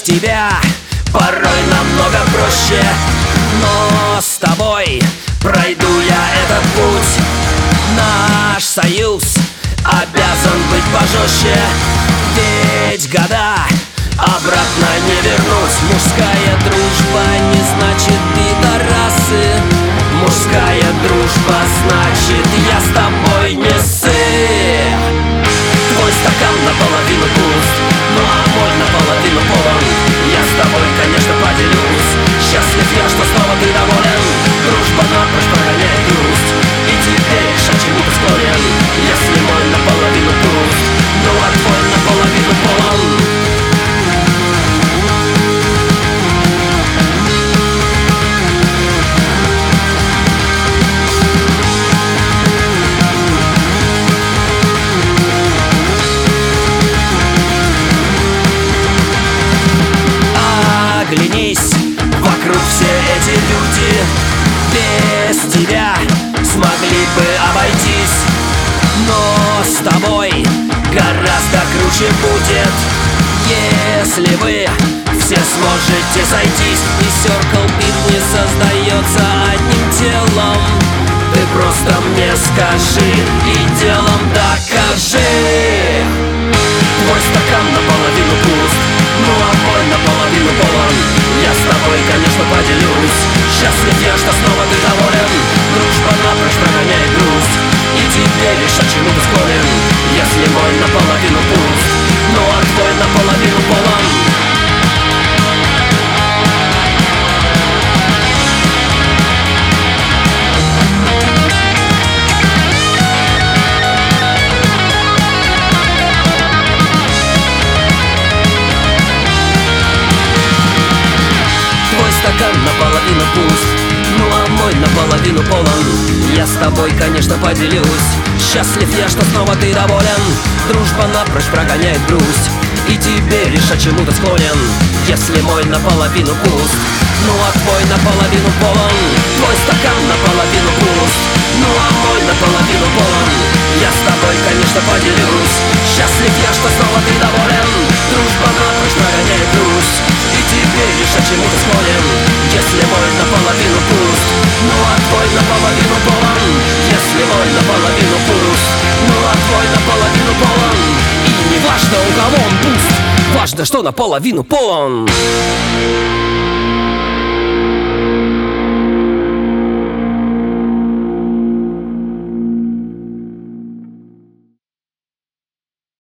тебя порой намного проще, но с тобой пройду я этот путь. Наш союз обязан быть пожестче, ведь года обратно не вернуть. Мужская дружба не значит пидорасы. Мужская дружба значит я с тобой не ссы. Твой стакан наполовину пуст, ну а мой наполовину полон. Я с тобой, конечно, поделюсь. Счастлив я, что снова ты доволен. Дружба напрочь прогоняет грусть, и теперь а чему ты склонен? Если мой наполовину пуст, ну а твой наполовину полон. Оглянись, вокруг все эти люди без тебя смогли бы обойтись. Но с тобой гораздо круче будет, если вы все сможете сойтись. И Circle Beat не создается одним телом. Ты просто мне скажи и делом докажи. Твой стакан наполовину пуст, ну а мой наполовину полон. Я с тобой, конечно, поделюсь. Счастлив я, что снова ты доволен. Дружба напрочь прогоняет грусть, и тебе лишь а чему ты склонен? Если мой наполовину пуст, ну а твой наполовину полон. Стакан наполовину пуст, ну а мой наполовину полон. Я с тобой, конечно, поделюсь. Счастлив я, что снова ты доволен. Дружба напрочь прогоняет грусть, и тебе лишь а чему-то склонен. Если мой наполовину пуст, ну а твой наполовину полон. Твой стакан наполовину пуст, ну а мой наполовину полон. Я с тобой, конечно, поделюсь. Счастлив я, что снова ты доволен. Дружба напрочь прогоняет грусть, и тебе лишь а чему-то склонен. Если мой наполовину пуст, ну а твой наполовину полон. Если мой наполовину пуст, ну а твой наполовину полон. И не важно, у кого он пуст, важно, что наполовину полон.